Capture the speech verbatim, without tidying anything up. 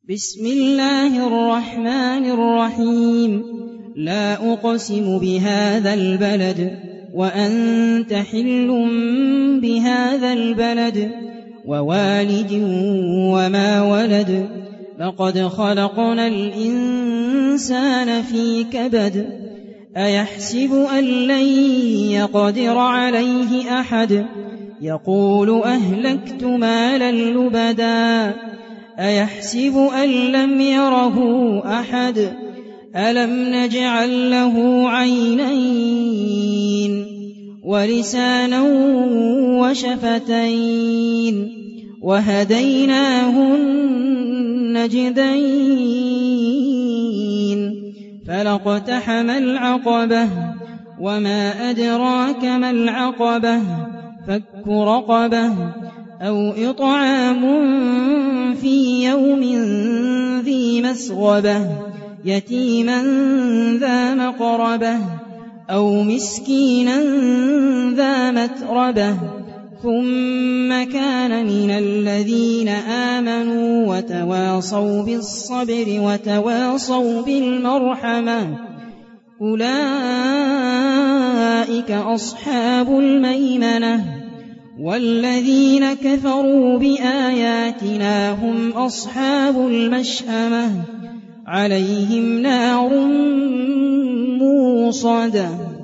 بسم الله الرحمن الرحيم لا أقسم بهذا البلد وأنت حل بهذا البلد ووالد وما ولد لقد خلقنا الإنسان في كبد أيحسب أن لن يقدر عليه أحد يقول أهلكت مالا لبدا أيحسب أن لم يره أحد ألم نجعل له عينين ولسانا وشفتين وهديناه النجدين فلاقتحم العقبة وما أدراك ما العقبة فك رقبة أو إطعام في يوم ذي مسغبة يتيما ذا مقربة أو مسكينا ذا متربة ثم كان من الذين آمنوا وتواصوا بالصبر وتواصوا بالمرحمة أولئك أصحاب الميمنة والذين كفروا بآياتنا هم أصحاب المشأمة عليهم نار موصدة.